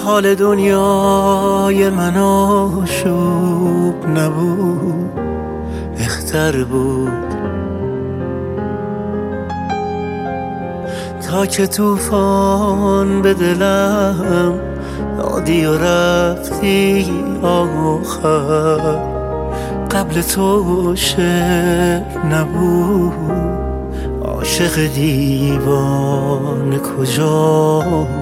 حال دنیای من آشوب نبود، بهتر بود تا که طوفان به دلم دادی و رفتی آخر. قبل تو شعر نبود، عاشق دیوانه کجا،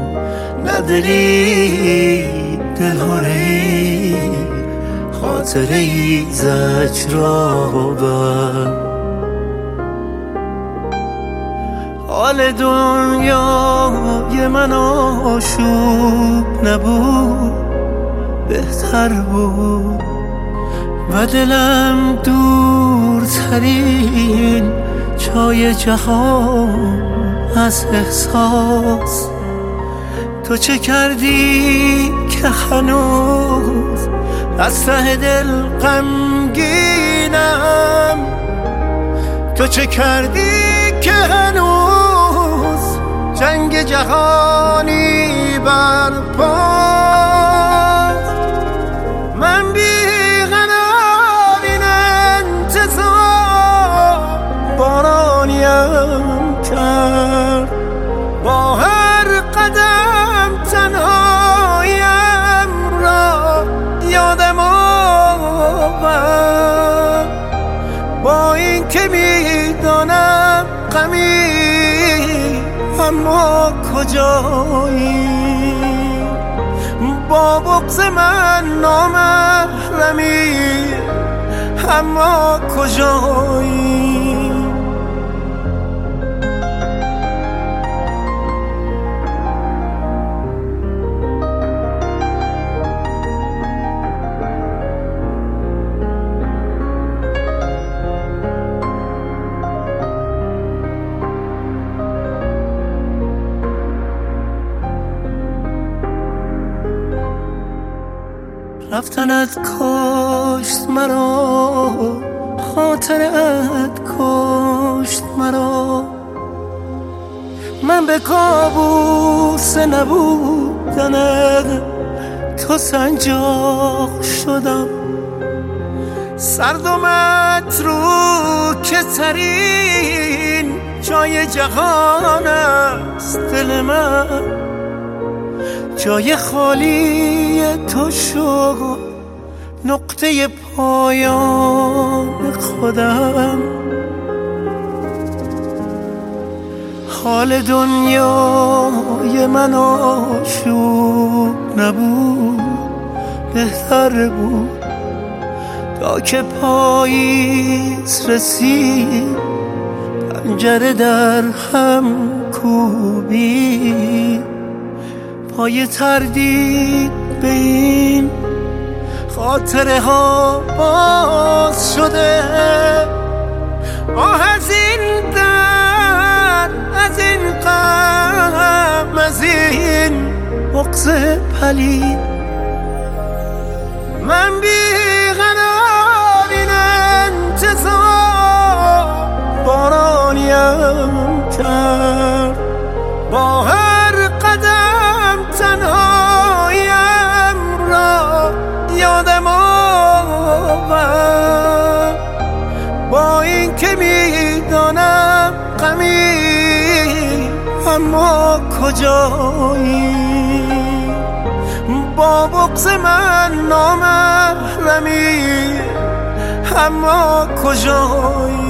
نداری دلهایی خاطری زجرآور. حال دنیای من آشوب نبود، بهتر بود و دلم دورترین جای جهان از احساس. تو چه کردی که هنوز از ته دل غمگینم؟ تو چه کردی که هنوز جنگ جهانی برپاست؟ من بی‌قرار این انتظار بارانیم کرد، با هر قدم تنهایم را یادم آورد. با این که میدانم غمی اما کجایی، با بغض من نامحرمی اما کجایی. رفتنت کشت مرا، خاطرت کشت مرا. من به کابوس نبودنت تو سنجاق شدم. سرد و متروکه ترین جای جهان است دل من، جای خالی تو شد نقطه پایان خودم. حال دنیای من آشوب نبود، بهتر بود تا که پاییز رسید پنجره در هم کوبید. پای تردید به این خاطره ها باز شده، از این درد، از این غم، از این بغض پلید. من بی‌قرار این انتظار بارانیم کرد، با هر قدم تنهایم را یادم آورد. با این که میدانم غمی اما کجایی، با بغض من نامحرمی اما کجایی.